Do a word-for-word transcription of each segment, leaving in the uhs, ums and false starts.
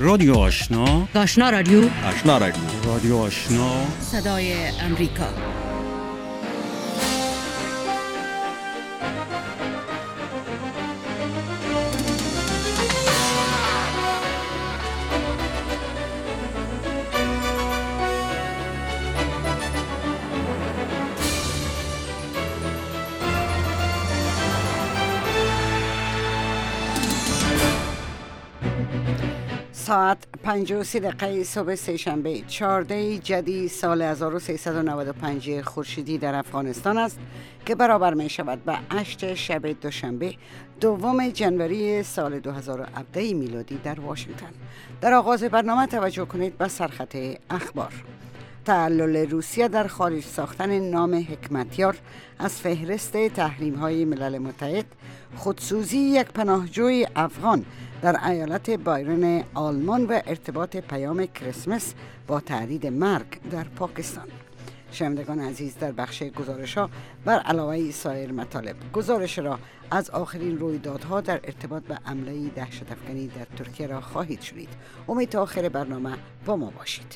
رادیو آشنا، آشنا رادیو، آشنا رادیو، رادیو آشنا، صدای امریکا. ساعت پنج و سی دقیقه صبح سه‌شنبه چهارده جدی سال هزار و سیصد و نود و پنج خورشیدی در افغانستان است که برابر می شود به هشت شب دوشنبه دوم جنوری سال دو هزار و هفده میلادی در واشنگتن. در آغاز برنامه توجه کنید به سرخط اخبار. تعلل روسیه در خارج ساختن نام حکمتیار از فهرست تحریم‌های ملل متحد، خودسوزی یک پناهجوی افغان در ایالت بایرن آلمان و ارتباط پیام کریسمس با تهدید مرگ در پاکستان. شنوندگان عزیز، در بخش گزارش‌ها بر علاوه سایر مطالب گزارش را از آخرین رویدادها در ارتباط به حمله دهشت‌افکنی در ترکیه را خواهید شنید. امید تا آخر برنامه با ما باشید.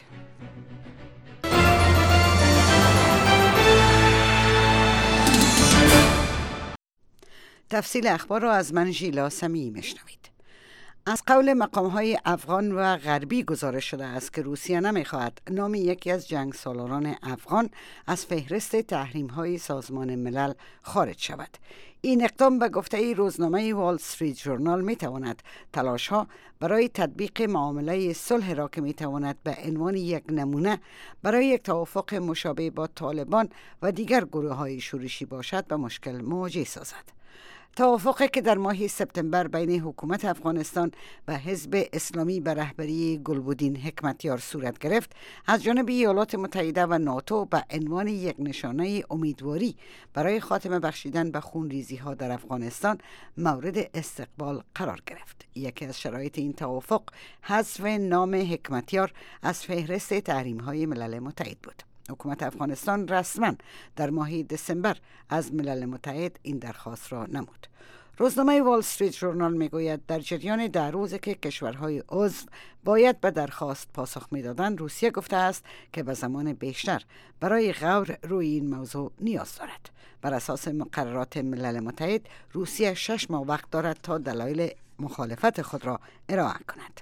تفصیل اخبار را از من ژیلا سمیعی میشنوید. از قول مقام‌های افغان و غربی گزارش شده است که روسیه نمی‌خواهد نام یکی از جنگسالاران افغان از فهرست تحریم‌های سازمان ملل خارج شود. این اقدام به گفته روزنامه وال استریت ژورنال می‌تواند تلاش‌ها برای تطبیق معامله صلح را که می‌تواند به عنوان یک نمونه برای یک توافق مشابه با طالبان و دیگر گروه‌های شورشی باشد به مشکل مواجه سازد. توافقی که در ماه سپتامبر بین حکومت افغانستان و حزب اسلامی به رهبری گلبدین حکمتیار صورت گرفت، از جانب ایالات متحده و ناتو به عنوان یک نشانه امیدواری برای خاتمه بخشیدن به خونریزی ها در افغانستان مورد استقبال قرار گرفت. یکی از شرایط این توافق حذف نام حکمتیار از فهرست تحریم های ملل متحد بود. حکومت افغانستان رسما در ماه دسامبر از ملل متحد این درخواست را نمود. روزنامه وال استریت ژورنال میگوید در جریان ده روزی که کشورهای عضو باید به درخواست پاسخ میدادند، روسیه گفته است که به زمان بیشتر برای غور روی این موضوع نیاز دارد. بر اساس مقررات ملل متحد، روسیه شش ماه وقت دارد تا دلایل مخالفت خود را ارائه کند.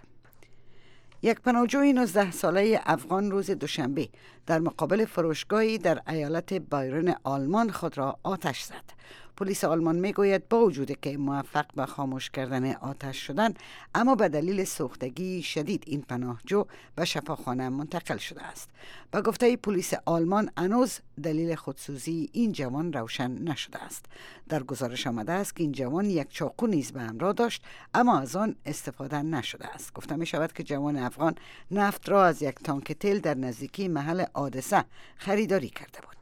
یک پناهجوی نوزده ساله افغان روز دوشنبه در مقابل فروشگاهی در ایالت بایرن آلمان خود را آتش زد. پلیس آلمان میگوید با وجود که موفق به خاموش کردن آتش شدن، اما به دلیل سوختگی شدید این پناهجو به شفاخانه منتقل شده است. به گفته پلیس آلمان هنوز دلیل خودسوزی این جوان روشن نشده است. در گزارش آمده است که این جوان یک چاقو نیز به همراه داشت، اما از آن استفاده نشده است. گفته می شود که جوان افغان نفت را از یک تانک تیل در نزدیکی محل حادثه خریداری کرده بود.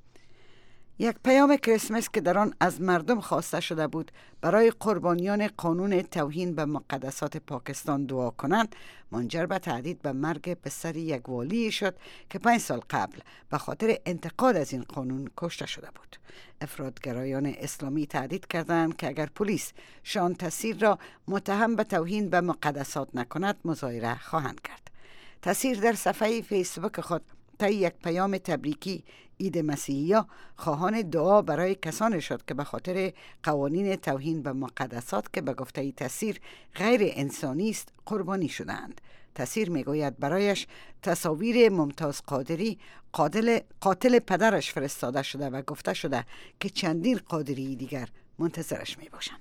یک پیام کریسمس که در آن از مردم خواسته شده بود برای قربانیان قانون توهین به مقدسات پاکستان دعا کنند، منجر به تهدید به مرگ پسر یک والی شد که پنج سال قبل به خاطر انتقاد از این قانون کشته شده بود. افراطگرایان اسلامی تهدید کردند که اگر پلیس شان تاثیر را متهم به توهین به مقدسات نکند، مظاهره خواهند کرد. تاثیر در صفحه فیسبوک خود طی یک پیام تبریکی عید مسیحیا خواهان دعا برای کسانی شد که به خاطر قوانین توهین به مقدسات که به گفته تاثیر غیر انسانی است قربانی شدند. تاثیر میگوید برایش تصاویر ممتاز قادری قاتل, قاتل پدرش فرستاده شده و گفته شده که چندین قادری دیگر منتظرش می باشند.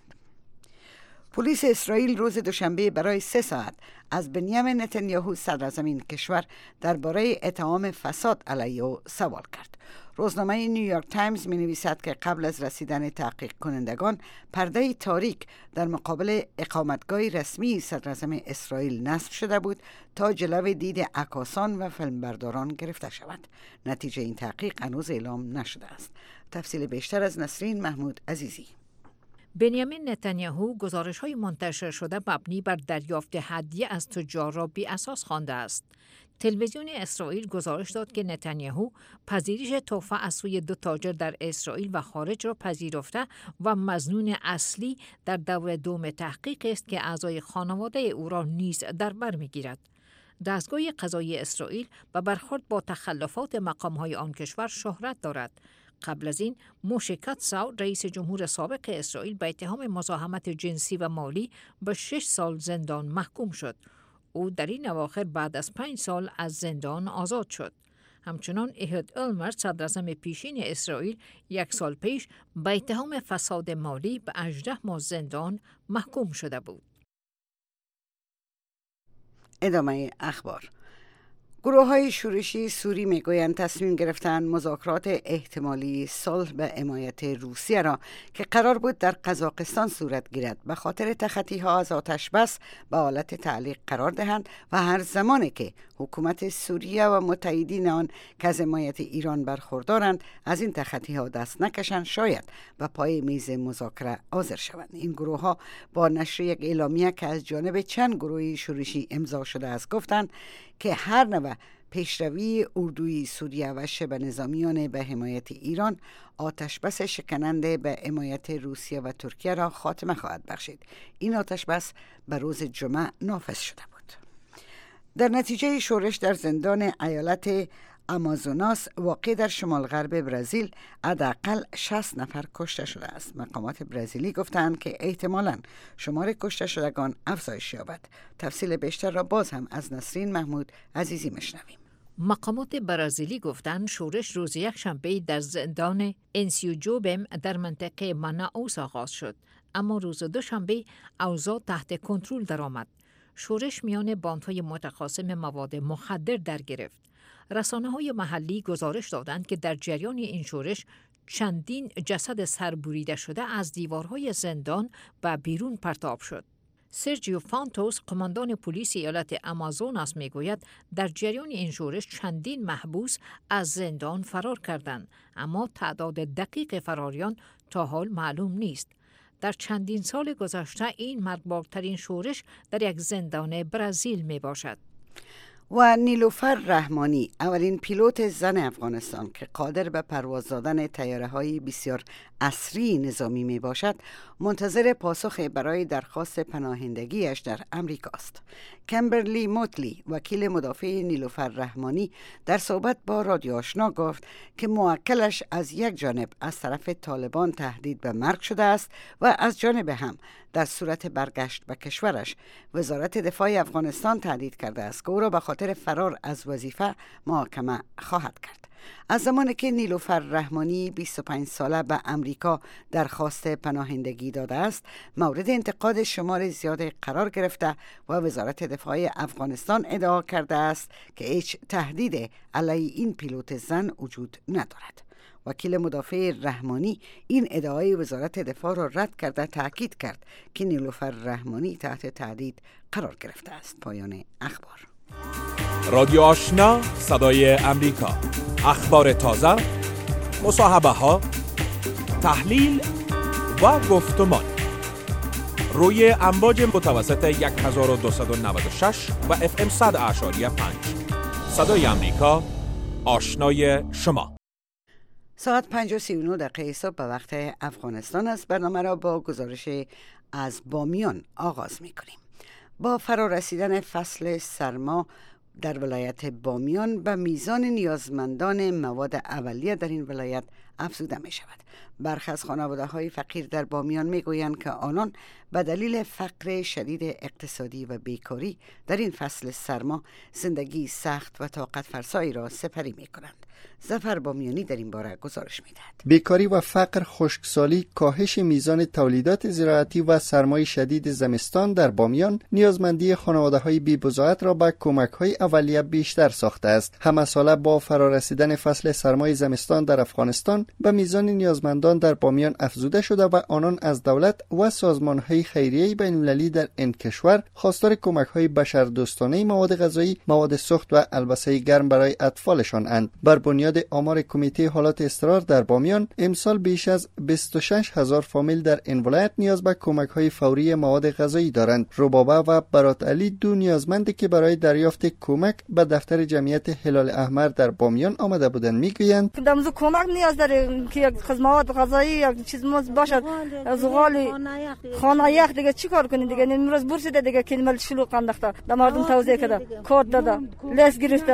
پلیس اسرائیل روز دوشنبه برای سه ساعت از بنیامین نتانیاهو صدراعظم کشور درباره اتهام فساد علیه او سوال کرد. روزنامه نیویورک تایمز می نویسد که قبل از رسیدن تحقیق کنندگان، پرده تاریک در مقابل اقامتگاه رسمی صدراعظم اسرائیل نصب شده بود تا جلوی دید عکاسان و فیلمبرداران گرفته شود. نتیجه این تحقیق هنوز اعلام نشده است. تفصیل بیشتر از نسرین محمود عزیزی. بنیامین نتانیاهو گزارش‌های منتشر شده مبنی بر دریافت هدیه از تجار را بی اساس خوانده است. تلویزیون اسرائیل گزارش داد که نتانیاهو پذیرش تحفه از سوی دو تاجر در اسرائیل و خارج را پذیرفته و مظنون اصلی در دور دوم تحقیق است که اعضای خانواده او را نیز در بر می‌گیرد. دستگاه قضایی اسرائیل و برخورد با تخلفات مقام‌های آن کشور شهرت دارد. قبل از این موشه کاتساو رئیس جمهور سابق اسرائیل به اتهام مزاحمت جنسی و مالی به شش سال زندان محکوم شد. او در این اواخر بعد از پنج سال از زندان آزاد شد. همچنان اهود اولمرت صدراعظم پیشین اسرائیل یک سال پیش به اتهام فساد مالی به هجده ماه زندان محکوم شده بود. ادامه اخبار. گروه های شورشی سوری میگویند تصمیم گرفتن مذاکرات احتمالی صلح به حمایت روسیه را که قرار بود در قزاقستان صورت گیرد به خاطر تخطی ها از آتش بس به حالت تعلیق قرار دهند و هر زمانی که حکومت سوریه و متحدین آن که از حمایت ایران برخوردارند از این تخطی ها دست نکشند شاید به پای میز مذاکره حاضر شوند. این گروه ها با نشر یک اعلامیه که از جانب چند گروه شورشی امضا شده است گفتند که هر نوع پیشروی اردوی سوریه و شبه نظامیان به حمایت ایران آتش بس شکننده به حمایت روسیه و ترکیه را خاتمه خواهد بخشید. این آتش بس به روز جمعه نافذ شده بود. در نتیجه شورش در زندان ایالت آمازوناس واقع در شمال غرب برزیل حداقل شصت نفر کشته شده است. مقامات برزیلی گفتند که احتمالاً شمار کشته شدگان افزایش یابد. تفصیل بیشتر را باز هم از نسرین محمود عزیزی میشنویم. مقامات برزیلی گفتند شورش روز یکشنبه در زندان انسیوجوبم در منطقه منائوس آغاز شد، اما روز دوشنبه اوضاع تحت کنترل درآمد. شورش میان باندهای متخاصم مواد مخدر در گرفت. رسانه‌های محلی گزارش دادند که در جریان این شورش چندین جسد سربریده شده از دیوارهای زندان و بیرون پرتاب شد. سرجیو فانتوس قماندان پلیس ایالت آمازوناس میگوید در جریان این شورش چندین محبوس از زندان فرار کردند، اما تعداد دقیق فراریان تا حال معلوم نیست. در چندین سال گذشته این مرگبارترین شورش در یک زندان برزیل می باشد. و نیلوفر رحمانی اولین پیلوت زن افغانستان که قادر به پرواز دادن طیاره‌های بسیار عصری نظامی می باشد منتظر پاسخ برای درخواست پناهندگیش در امریکا است. کمبرلی موتلی وکیل مدافع نیلوفر رحمانی در صحبت با رادیو آشنا گفت که موکلش از یک جانب از طرف طالبان تهدید به مرگ شده است و از جانب هم در صورت برگشت به کشورش وزارت دفاع افغانستان تهدید کرده است که او را به خاطر فرار از وظیفه محاکمه خواهد کرد. از زمانی که نیلوفر رحمانی بیست و پنج ساله به امریکا درخواست پناهندگی داده است مورد انتقاد شمار زیاد قرار گرفته و وزارت دفاع افغانستان ادعا کرده است که هیچ تهدید علیه این پیلوت زن وجود ندارد. وکیل مدافع رحمانی این ادعای وزارت دفاع را رد کرده تاکید کرد که نیلوفر رحمانی تحت تهدید قرار گرفته است. پایان اخبار. رادیو آشنا صدای امریکا، اخبار تازه، مصاحبه ها، تحلیل و گفتمان روی امواج متوسط هزار و دویست و نود و شش و اف ام صد اعشاری پنج. صدای امریکا، آشنای شما. ساعت پنج و سی و نه دقیقه صبح به وقت افغانستان است. برنامه را با گزارش از بامیان آغاز می کنیم. با فرارسیدن فصل سرما در ولایت بامیان به میزان نیازمندان مواد اولیه در این ولایت افزوده می شود. برخی از خانواده های فقیر در بامیان می گویند که آنان به دلیل فقر شدید اقتصادی و بیکاری در این فصل سرما زندگی سخت و طاقت فرسایی را سپری می کنند. ظفر بامیانی در این باره گزارش می‌دهد. بیکاری و فقر، خشکسالی، کاهش میزان تولیدات زراعتی و سرمای شدید زمستان در بامیان نیازمندی خانواده‌های بی‌بضاعت را به کمک‌های اولیه بیشتر ساخته است. همساله با فرارسیدن فصل سرمای زمستان در افغانستان، به میزان نیازمندان در بامیان افزوده شده و آنان از دولت و سازمان‌های خیریه بین‌المللی در این کشور خواستار کمک‌های بشردوستانه مواد غذایی، مواد سوخت و البسه گرم برای اطفالشان اند. بر بنیاد آمار کمیته حالات اضطرار در بامیان، امسال بیش از بیست و شش هزار فامیل در این ولایت نیاز به کمک‌های فوری مواد غذایی دارند. ربابه و برات علی دو نیازمندی که برای دریافت کمک به دفتر جمعیت هلال احمر در بامیان آمده بودند میگویند دمز کمک نیاز داره که یک خدمات غذایی یک چیز موز باشد. زغال خانه یخ دیگه چیکار کنید دیگه؟ امروز بورس ده دیگه کلمه شلوغ انداخته در مردم توزیع کرده، کارت داده، لیس گرفته.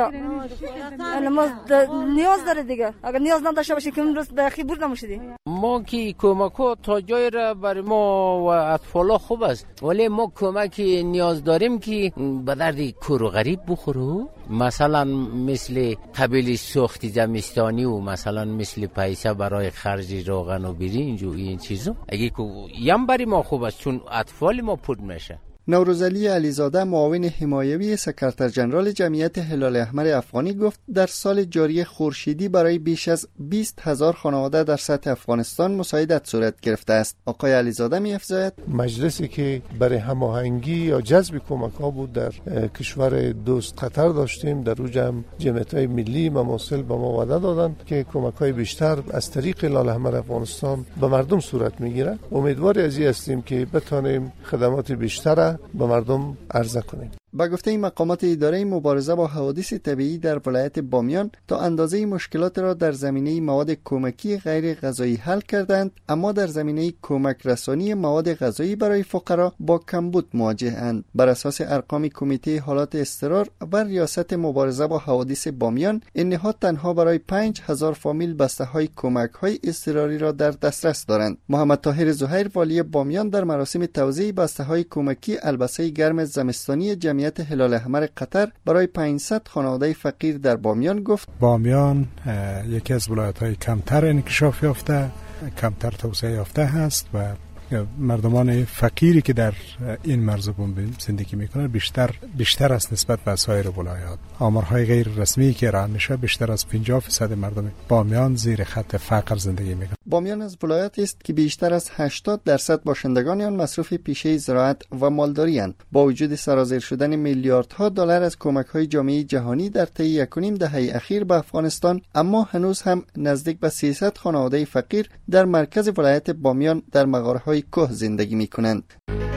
ما نیاز داره دیگه. اگر نیاز نداشته باشه که امروز به اخی بور نمیشه. ما کی کمکو تا جای را برای ما و اطفالا خوب است، ولی ما کمکی نیاز داریم که به درد کور و غریب بخوره. مثلا مثل قبیل سوخت زمستانی و مثلا مثل پیسه برای خرج روغن و برنج و این چیزا اگه که یم برای ما خوب است، چون اطفال ما پود میشه. نوروزعلی علیزاده معاون حمایوی سکرتر ژنرال جمعیت هلال احمر افغانی گفت در سال جاری خورشیدی برای بیش از بیست هزار خانواده در سطح افغانستان مساعدت صورت گرفته است. آقای علیزاده می‌افزاید مجلسی که برای هماهنگی یا جذب کمک‌ها بود در کشور دوست قطر داشتیم، در او جمع جمعیت‌های ملی مماثل به ما وعده دادند که کمک‌های بیشتر از طریق هلال احمر افغانستان به مردم صورت می‌گیرد. امیدوار از این هستیم که بتوانیم خدمات بیشتر به مردم عرضه کنیم. با گفته این مقامات اداره مبارزه با حوادث طبیعی در ولایت بامیان تا اندازه مشکلات را در زمینه مواد کمکی غیر غذایی حل کردند، اما در زمینه کمک رسانی مواد غذایی برای فقرا با کمبود مواجه‌اند. بر اساس ارقام کمیته حالات اضطرار و ریاست مبارزه با حوادث بامیان، این نهاد تنها برای پنج هزار فامیل بسته‌های کمک‌های اضطراری را در دسترس دارند. محمد طاهر زهیر والی بامیان در مراسم توزیع بسته‌های کمکی البسه گرم زمستانی جمعیت هلال احمر قطر برای پانصد خانواده فقیر در بامیان گفت بامیان یکی از ولایت‌های کمتر انکشاف یافته، کمتر توسعه یافته هست و مردمان فقیری که در این مرزبون زندگی میکنند بیشتر بیشتر است نسبت به سایر ولایات. آمارهای غیر رسمی که ارائه میشه بیشتر از پنجاه درصد مردم بامیان زیر خط فقر زندگی میکنند. بامیان از ولایاتی است که بیشتر از هشتاد درصد باشندگان آن مصروف پیشه زراعت و مالداری اند. با وجود سرازیر شدن میلیاردها دلار از کمک‌های جامعه جهانی در طی یک و نیم دهه اخیر به افغانستان، اما هنوز هم نزدیک به سیصد خانواده فقیر در مرکز ولایت بامیان در مغاره‌های کوه زندگی می‌کنند.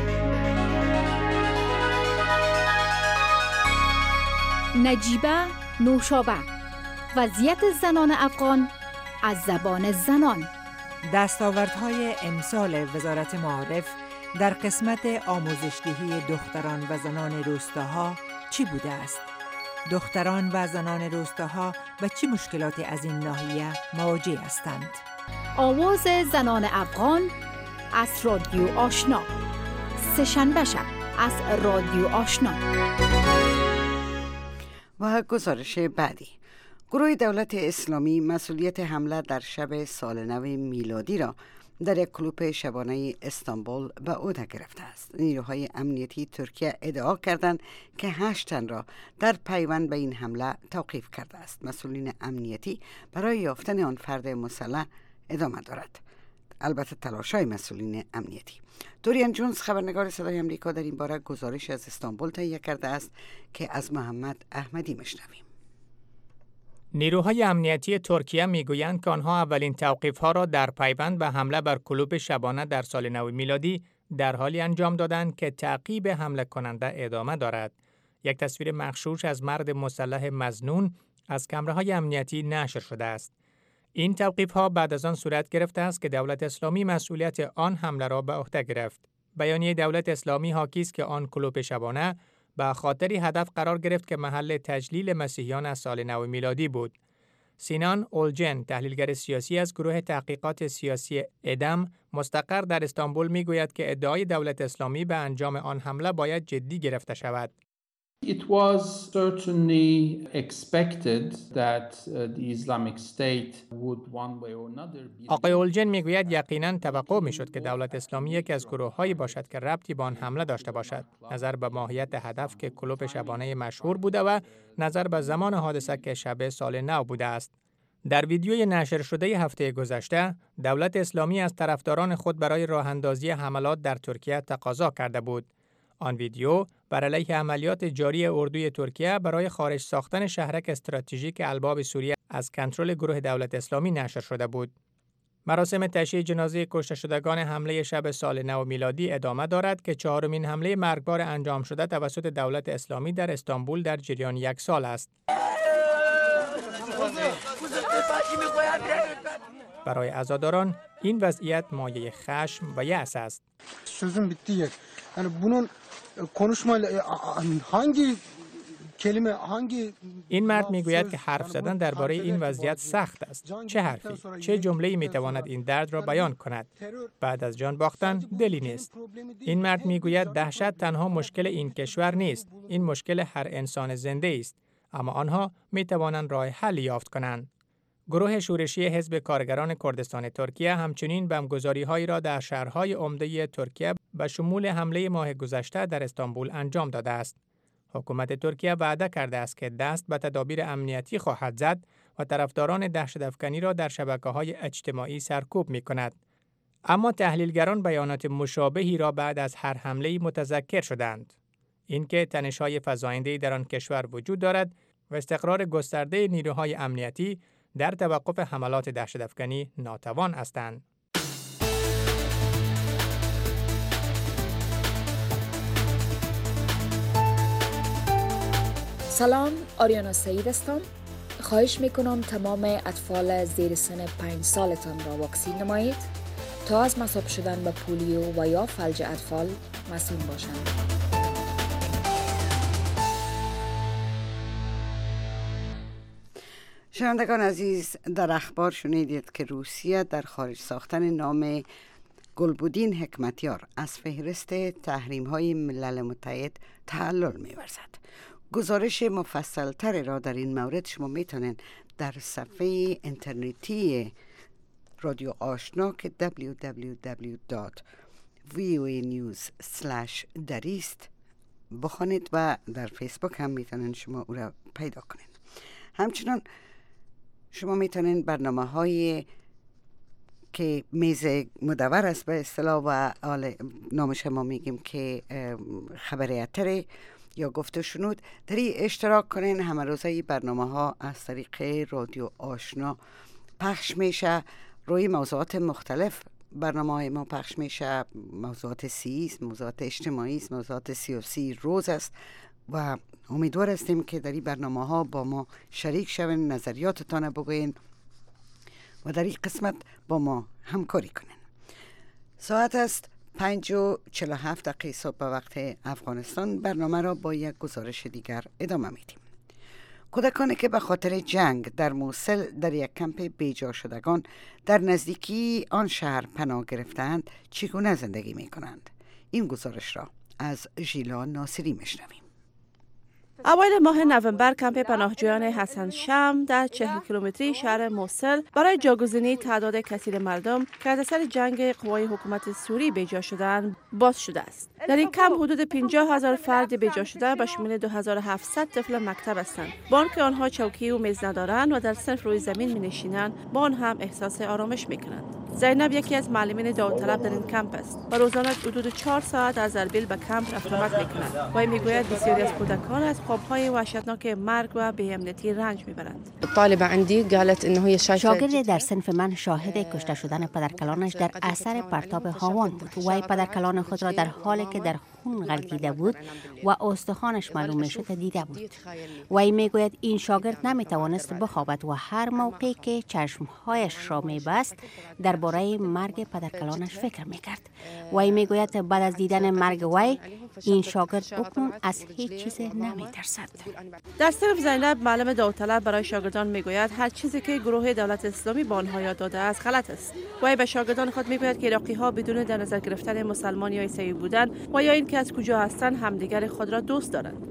نجیبه نوشابه، وضعیت زنان افغان از زبان زنان. دستاوردهای امسال وزارت معارف در قسمت آموزش‌دهی دختران و زنان روستاها چی بوده است؟ دختران و زنان روستاها و چه مشکلاتی از این ناحیه مواجه هستند؟ آواز زنان افغان از رادیو آشنا، سه‌شنبه شب از رادیو آشنا. و گزارش بعدی: گروه دولت اسلامی مسئولیت حمله در شب سال نو میلادی را در یک کلوپ شبانه استانبول به عهده گرفته است. نیروهای امنیتی ترکیه ادعا کردند که هشت تن را در پیوند به این حمله توقیف کرده است. مسئولین امنیتی برای یافتن آن فرد مسلح ادامه دارد. البته تلاش‌های مسئولین امنیتی. دوریان جونز خبرنگار صدای آمریکا در این باره گزارش از استانبول تهیه کرده است که از محمد احمدی میشنویم. نیروهای امنیتی ترکیه میگویند که آنها اولین توقیف‌ها را در پیوند به حمله بر کلوب شبانه در سال نو میلادی در حالی انجام دادند که تعقیب حمله کننده ادامه دارد. یک تصویر مغشوش از مرد مسلح مظنون از کامراهای امنیتی نشر شده است. این توقیف‌ها بعد از آن صورت گرفته است که دولت اسلامی مسئولیت آن حمله را به عهده گرفت. بیانیه دولت اسلامی حاکی است که آن کلوپ شبانه به خاطری هدف قرار گرفت که محل تجلیل مسیحیان از سال نو میلادی بود. سینان اولجن، تحلیلگر سیاسی از گروه تحقیقات سیاسی ادم مستقر در استانبول میگوید که ادعای دولت اسلامی به انجام آن حمله باید جدی گرفته شود. It was certainly expected that the Islamic State would one way or another be... آقای اولجن میگوید یقیناً توقع میشد که دولت اسلامی یکی از گروه‌هایی باشد که ربطی به آن حمله داشته باشد. نظر به ماهیت هدف که کلوپ شبانه مشهور بوده و نظر به زمان حادثه که شب سال نو بوده است. در ویدیوی نشر شده هفته گذشته، دولت اسلامی از طرفداران خود برای راه‌اندازی حملات در ترکیه تقاضا کرده بود. آن ویدیو بر علیه عملیات جاری اردوی ترکیه برای خارج ساختن شهرک استراتژیک الباب سوریه از کنترل گروه دولت اسلامی نشر شده بود. مراسم تشییع جنازه کشته شدگان حمله شب سال نو میلادی ادامه دارد که چهارمین حمله مرگبار انجام شده توسط دولت اسلامی در استانبول در جریان یک سال است. برای عزاداران این وضعیت مایه خشم و یأس است. Sözüm bitti yer. Yani bunun konuşma hangi kelime hangi این مرد میگوید که حرف زدن درباره این وضعیت سخت است. چه حرفی، چه جمله‌ای میتواند این درد را بیان کند؟ بعد از جان باختن دلی نیست. این مرد میگوید دهشت تنها مشکل این کشور نیست. این مشکل هر انسان زنده است. اما آنها میتوانند راه حل یافت کنند. گروه شورشی حزب کارگران کردستان ترکیه همچنین بمبگذاری‌هایی را در شهرهای عمده ترکیه به شمول حمله ماه گذشته در استانبول انجام داده است. حکومت ترکیه وعده کرده است که دست به تدابیر امنیتی خواهد زد و طرفداران دهشت‌افکنی را در شبکه‌های اجتماعی سرکوب می‌کند. اما تحلیلگران بیانات مشابهی را بعد از هر حمله‌ای متذکر شدند. اینکه تنش‌های فزاینده‌ای در آن کشور وجود دارد و استقرار گسترده نیروهای امنیتی در توقف حملات دهشت‌افکنی ناتوان هستند. سلام، آریانا سعید هستم. خواهش میکنم تمام اطفال زیر سن پنج سالتان را واکسین نمایید تا از مصاب شدن به پولیو و یا فلج اطفال مسئول باشند. شنوندگان عزیز، در اخبار شنیدید که روسیه در خارج ساختن نام گلبودین حکمتیار از فهرست تحریم‌های ملل متحد تعلل می‌ورزد. گزارش مفصل‌تر را در این مورد شما میتونید در صفحه اینترنتی رادیو آشنا که دبلیو دبلیو دبلیو دات وی او ای نیوز اسلش دریست بخوانید و در فیسبوک هم میتونید شما او را پیدا کنید. همچنان شما میتونید برنامه های که میز مدور است به اصطلاح و نامش ما میگیم که خبریتره یا گفته شنود در این اشتراک کنین. همه روزه برنامه ها از طریق رادیو آشنا پخش میشه. روی موضوعات مختلف برنامه های ما پخش میشه. موضوعات سیاسی، موضوعات اجتماعی، موضوعات سیاسی روز است و امیدوار هستیم که در این برنامه ها با ما شریک شوین، نظریاتتان بگوین و در این قسمت با ما همکاری کنین. ساعت است پنج و چهل و هفت دقیقه صبح به وقت افغانستان. برنامه را با یک گزارش دیگر ادامه میدیم. کودکانی که به خاطر جنگ در موصل در یک کمپ بیجا شدگان در نزدیکی آن شهر پناه گرفتند چگونه زندگی می کنند؟ این گزارش را از ژیلا ناصری میشنویم. اوایل ماه نوامبر کمپ پناهجویان حسن شم در چهل کیلومتری شهر موصل برای جاگزینی تعداد کثیر مردم که از اثر جنگ قوای حکومت سوری بیجا شدند باز شده است. در این کمپ حدود پنجاه هزار فرد بیجا شده به شمول دو هزار و هفتصد طفل مکتب هستند. با آنکه آنها چوکی و میز ندارند و در صرف روی زمین می‌نشینند، با آن هم احساس آرامش می‌کنند. زینب یکی از معلمین داوطلب در این کمپ است و روزانه حدود چهار ساعت از اربیل به کمپ رفت آمد می‌کند. و میگوید بسیاری از کودکان از خواب‌های وحشتناک مرگ و بی‌امنیتی رنج می‌برند. طالبه عندي قالت انه هي شايفه شاگرد در صنف من شاهد کشته شدن پدرکلانش در اثر پرتاب هاون بود. وی پدرکلان خود را در حالی که در خون غلطیده بود و استخوانش معلوم میشد دیده بود. وی میگوید این شاگرد نمیتوانست بخوابد و هر موقعی که چشمهایش را میبست درباره مرگ پدرکلانش فکر میکرد. وی میگوید بعد از دیدن مرگ وی این شاگرد اکنون از هیچ چیز نمیترسد. در صرف زینب معلم داوطلب برای شاگردان میگوید هر چیزی که گروه دولت اسلامی به آنها یاد داده است غلط است. وی به شاگردان خود میگوید که عراقی ها بدون در نظر گرفتن مسلمان یا عیسوی بودن و یا اینکه از کجا هستند همدیگر خود را دوست دارند.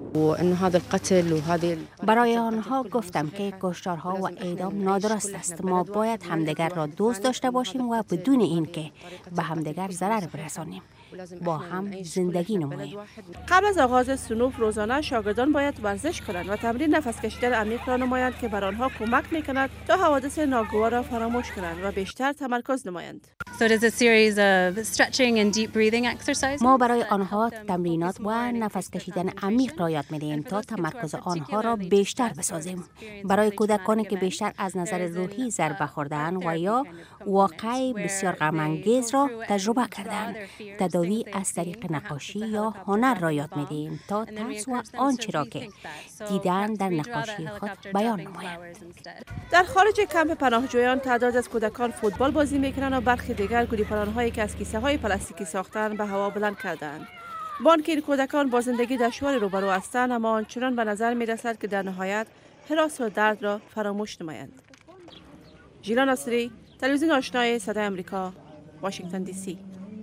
برای آنها گفتم که کشتارها و اعدام نادرست است. ما باید همدیگر را دوست داشته باشیم و بدون اینکه به همدیگر ضرر برسانیم. با هم زندگی نماییم. قبل از آغاز صنوف روزانه شاگردان باید ورزش کنند و تمرین نفس کشیدن عمیق را نمایند که بر آنها کمک می‌کند تا حوادث ناگوار را فراموش کنند و بیشتر تمرکز نمایند. So it is a series of stretching and deep breathing exercises. ما برای آنها تمرینات و نفس کشیدن عمیق را یاد می‌دهیم تا تمرکز آنها را بیشتر بسازیم. برای کودکانی که بیشتر از نظر روحی ضربه خورده‌اند و یا واقعی بسیار غم‌انگیز را تجربه کردند، تداوی از طریق نقاشی یا هنر را یاد می‌دهیم تا ترس و آنچه را که دیدن در نقاشی خود بیان نمایند. در خارج کمپ پناهجویان تعداد از کودکان فوتبال بازی می‌کنند و برخی دیگر گوریپران‌هایی که از کیسه‌های پلاستیکی ساختند به هوا بلند کردند. با آنکه این کودکان با زندگی دشواری روبرو هستند، اما آنچنان به نظر می‌رسد که در نهایت هراس و درد را فراموش نمایند. ژیلا ناصری، تلویزیون آشنای صدای آمریکا، واشنگتن دی سی.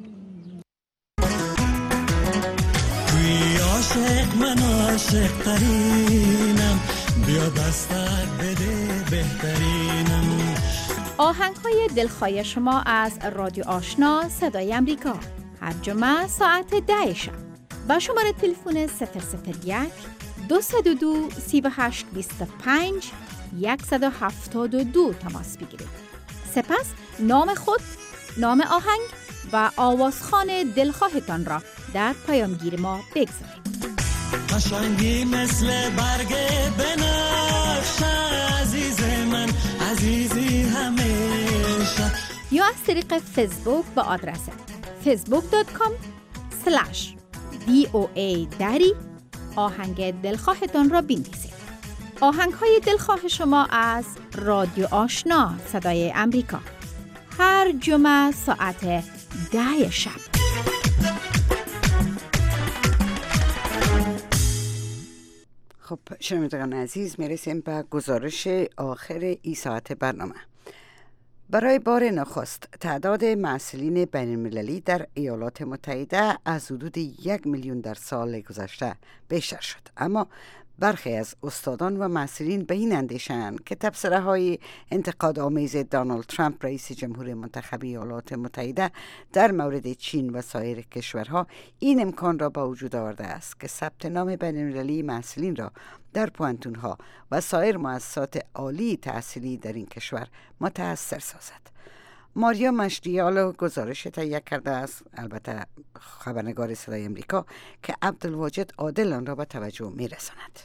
عاشق من عاشق ترینم، بیا دستت بده بهترینم. آهنگ‌های دلخواه شما از رادیو آشنا صدای آمریکا هر جمعه ساعت ده شب با شماره تلفن صفر صفر یک دو صفر دو سه هشت دو پنج صفر هفت دو تماس بگیرید. سپس نام خود، نام آهنگ و آوازخوان دلخواهتان را در پیامگیر ما بگذارید. قشنگی مثل برگ بنفش، عزیز من عزیزی همیشه. یا از طریق فیسبوک با آدرس فیسبوک دات کام اسلش دی او ای دری آهنگ دلخواهتان را بنویسید. آهنگ های دلخواه شما از رادیو آشنا صدای آمریکا هر جمعه ساعت ده شب. خب شنوندگان عزیز، میرسیم به گزارش آخر این ساعت برنامه. برای بار نخست تعداد معسولین بین المللی در ایالات متحده از حدود یک میلیون در سال گذشته بیشتر شد، اما برخی از استادان و معسولین به این اندیشه‌اند که تبصره های انتقاد آمیز دونالد ترامپ رئیس جمهور منتخب ایالات متحده در مورد چین و سایر کشورها این امکان را با وجود آورده است که ثبت نام بین المللی معسولین را در پوانتون‌ها و سایر مؤسسات عالی تحصیلی در این کشور متأثر سازد. ماریا مشدیالو گزارش تهیه کرده است، البته خبرنگار صدای آمریکا، که عبدالواجد عادل آن را به توجه می‌رساند.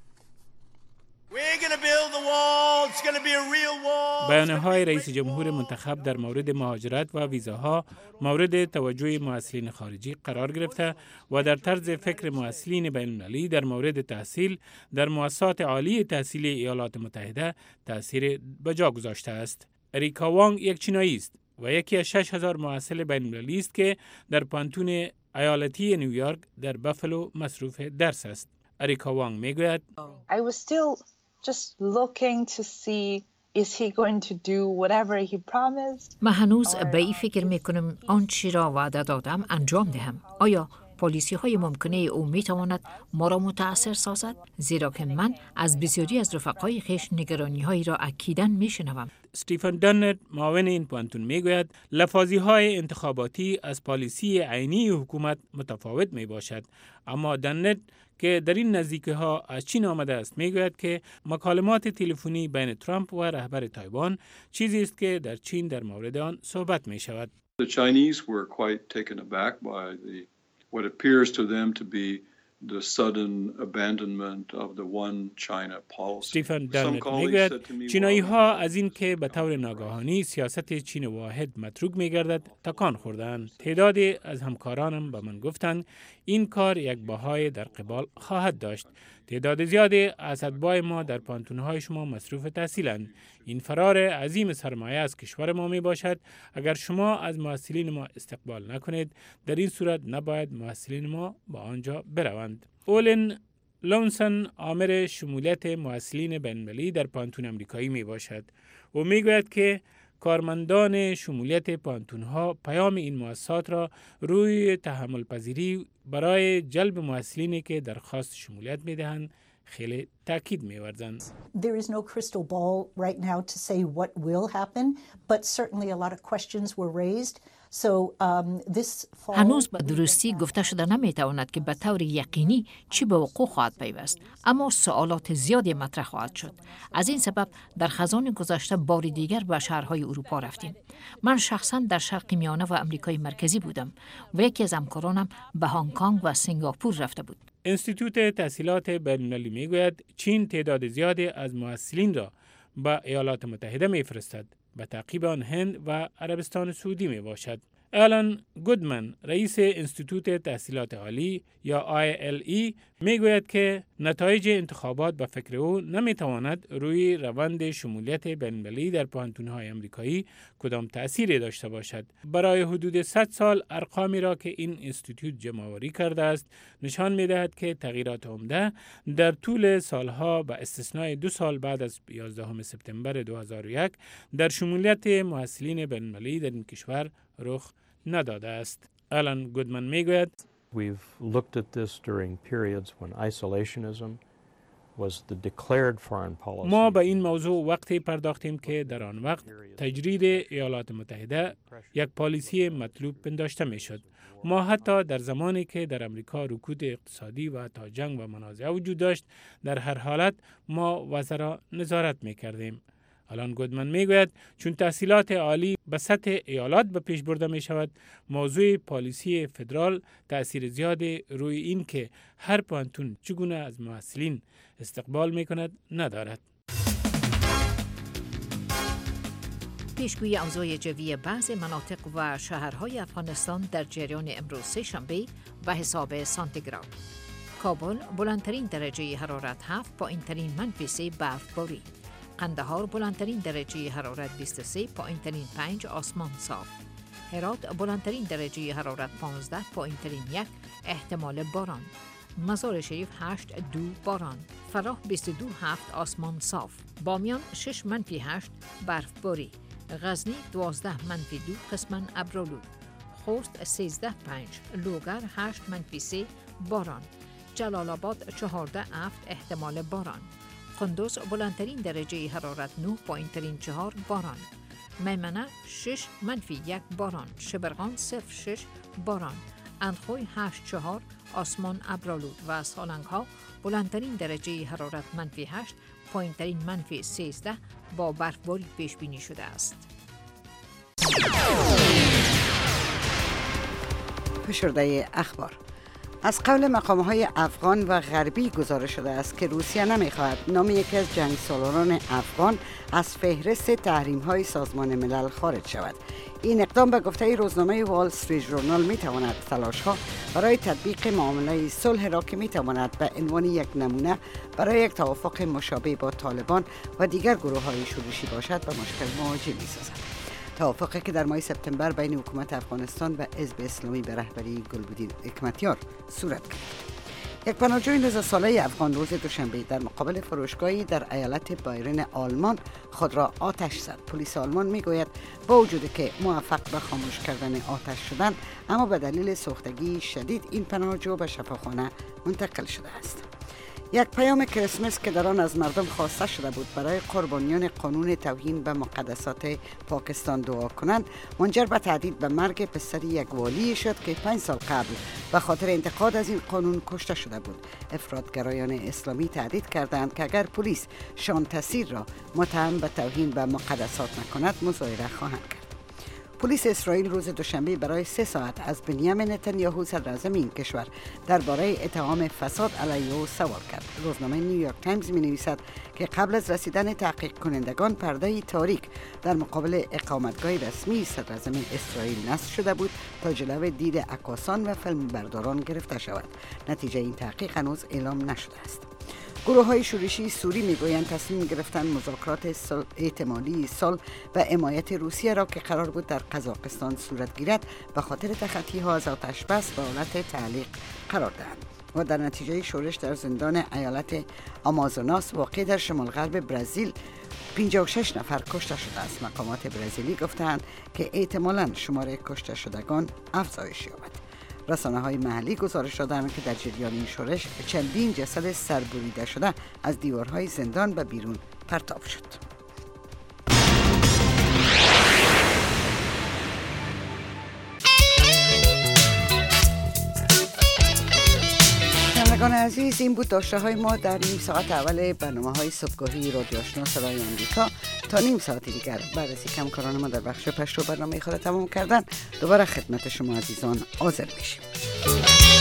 بیانیه‌های رئیس جمهور منتخب در مورد مهاجرت و ویزاها مورد توجه مسئولین خارجی قرار گرفته و در طرز فکر مسئولین بین‌المللی در مورد تحصیل در مؤسسات عالی تحصیلی ایالات متحده تأثیر به جا گذاشته است. اریکا وانگ یک چینایی است و یکی از شش هزار محصل بین‌المللی است که در پانتون ایالتی نیویورک در بافالو مصروف درس است. اریکا وانگ میگوید I was still just looking to see is he going to do whatever he promised. من هنوز به این فکر میکنم آنچه را وعده دادم انجام دهم. آیا پالیسی های ممکنه او می تواند ما را متأثر سازد؟ زیرا که من از بسیاری از رفقای خویش نگرانی هایی را اکیداً می شنوم. استیفن دنت معاون این پانتون می گوید لفاظی های انتخاباتی از پالیسی عینی حکومت متفاوت می باشد، اما دنت که در این نزدیکی ها از چین آمده است می گوید که مکالمات تلفنی بین ترامپ و رهبر تایوان چیزی است که در چین در مورد آن صحبت می شود. The Chinese were quite taken aback by the what appears to them to be the sudden abandonment of the one China policy. استیفن دنت میگوید چینایی ها از این که به طور ناگهانی سیاست چین واحد متروک میگردد تکان خوردند. تعدادی از همکارانم به من گفتند این کار یک بهای در قبال خواهد داشت. تعداد زیادی از اتباع ما در پانتون‌های شما مصروف تحصیلند. این فرار عظیم سرمایه از کشور ما می باشد. اگر شما از محصلین ما استقبال نکنید، در این صورت نباید محصلین ما با آنجا بروند. اولن لونسن آمر شمولیت محصلین بین‌المللی در پانتون امریکایی می باشد. او می گوید که کارمندان شمولیت پانتون‌ها پیام این مؤسسات را روی تحمل پذیری برای جلب محصلینی که درخواست شمولیت می‌دهند خیلی تاکید می‌ورزند. There is no crystal ball right now to say what will happen, but certainly a lot of questions were raised. So, um, this fall... هنوز به درستی گفته شده نمیتواند که به طور یقینی چی به وقوع خواهد پیوست، اما سوالات زیادی مطرح خواهد شد. از این سبب در خزان گذشته بار دیگر به شهرهای اروپا رفتیم. من شخصا در شرق میانه و امریکای مرکزی بودم و یکی از همکارانم به هنگ کنگ و سنگاپور رفته بود. انستیتوت تحصیلات بین‌المللی میگوید چین تعداد زیادی از محصلین را به ایالات متحده میفرستد. به تعقیب آن هند و عربستان سعودی می باشد. آلن گودمن رئیس انستیتوت تحصیلات عالی یا آی ال ای می گوید که نتایج انتخابات به فکر او نمی تواند روی روند شمولیت بین‌المللی در پوهنتون‌های آمریکایی کدام تأثیری داشته باشد. برای حدود صد سال ارقامی را که این انستیتوت جمع‌آوری کرده است نشان می دهد که تغییرات عمده در طول سالها به استثنای دو سال بعد از یازدهم سپتامبر دو هزار و یک در شمولیت محصلین بین‌المللی در این کشور رخ نداده است. آلن گودمن میگوید We've looked at this during periods when isolationism was the declared foreign policy. ما به این موضوع وقتی پرداختیم که در آن وقت تجرید ایالات متحده یک پالیسی مطلوب پنداشته میشد. ما حتی در زمانی که در امریکا رکود اقتصادی و حتی جنگ و منازعه وجود داشت در هر حالت ما وضع را نظارت میکردیم. آلن گودمن میگوید چون تحصیلات عالی به سطح ایالات به پیش برده می شود، موضوع پالیسی فدرال تأثیر زیادی روی این که هر پوهنتون چگونه از محصلین استقبال می کند ندارد. پیشگویی اوضاع جوی بعضی مناطق و شهرهای افغانستان در جریان امروز سه شنبه به حساب سانتیگراد. کابل بلندترین درجه حرارت هفت، پایینترین منفی سه برفباری. قندهار بلندترین درجه حرارت بیست و سه، پایینترین پنج، آسمان صاف. هرات بلندترین درجه حرارت پانزده، پایینترین یک، احتمال باران. مزار شریف هشت، دو، باران. فراه بیست و دو، هفت، آسمان صاف. بامیان شش منفی هشت، برفباری. غزنی دوازده منفی دو، قسماً ابرآلود. خوست سیزده پنج، لوگر هشت منفی سه، باران. جلال آباد چهارده هفت، احتمال باران. قندوز بلندترین درجه حرارت نه، پایینترین چهار، باران. میمنه شش منفی یک، باران. شبرغان صفر شش، باران. اندخوی هشت چهار، آسمان ابرآلود. و سالنگ ها بلندترین درجه حرارت منفی هشت، پایینترین منفی سیزده با برفباری پیش بینی شده است. فشرده اخبار. از قول مقام‌های افغان و غربی گزارش شده است که روسیه نمی‌خواهد نام یکی از جنگسالاران افغان از فهرست تحریم‌های سازمان ملل خارج شود. این اقدام به گفته روزنامه وال استریت ژورنال می‌تواند تلاش‌ها برای تطبیق معامله صلح را که می‌تواند به عنوان یک نمونه برای یک توافق مشابه با طالبان و دیگر گروه‌های شورشی باشد به مشکل مواجه می‌سازد. توافقی که در ماه سپتامبر بین حکومت افغانستان و حزب اسلامی به رهبری گلبدین حکمتیار صورت گرفت. یک پناهجوی نوزده ساله افغان روز دوشنبه در مقابل فروشگاهی در ایالت بایرن آلمان خود را آتش زد. پلیس آلمان میگوید با وجود که موفق به خاموش کردن آتش شدن، اما به دلیل سوختگی شدید این پناهجو به شفاخانه منتقل شده است. یک پیام کریسمس که در آن از مردم خواسته شده بود برای قربانیان قانون توهین به مقدسات پاکستان دعا کنند، منجر به تهدید به مرگ پسر یک والی شد که پنج سال قبل به خاطر انتقاد از این قانون کشته شده بود. افراطگرایان اسلامی تهدید کردند که اگر پلیس شان تسیر را متهم به توهین به مقدسات نکند مظاهره خواهند کرد. پلیس اسرائیل روز دوشنبه برای سه ساعت از بنیامین نتانیاهو صدراعظم این کشور درباره اتهام فساد علیه او سوال کرد. روزنامه نیویورک تایمز می نویسد که قبل از رسیدن تحقیق کنندگان پرده تاریک در مقابل اقامتگاه رسمی صدراعظم اسرائیل نصب شده بود تا جلوی دید عکاسان و فیلمبرداران گرفته شود. نتیجه این تحقیق هنوز اعلام نشده است. گروه های شورشی سوری میگویند تصمیم گرفتن مذاکرات احتمالی صلح و حمایت روسیه را که قرار بود در قزاقستان صورت گیرد به خاطر تخطی ها از آتش بس به حالت تعلیق قرار دهند و در نتیجه شورش در زندان ایالت آمازوناس واقع در شمال غرب برزیل پنجاه و شش نفر کشته شده است. مقامات برزیلی گفتند که احتمالاً شمار کشته شدگان افزایش یابد. رسانه های محلی گزارش دادند که در جریان این شورش چندین جسد سربریده شده از دیوارهای زندان به بیرون پرتاب شد. شنوندگان عزیز، این بود داشته های ما در نیم ساعت اول برنامه های صبحگاهی رادیو آشنا صدای آمریکا. تا نیم ساعت دیگر بررسی کمکاران ما در بخش پشتو برنامه خود تمام کردن. دوباره خدمت شما عزیزان حاضر میشیم.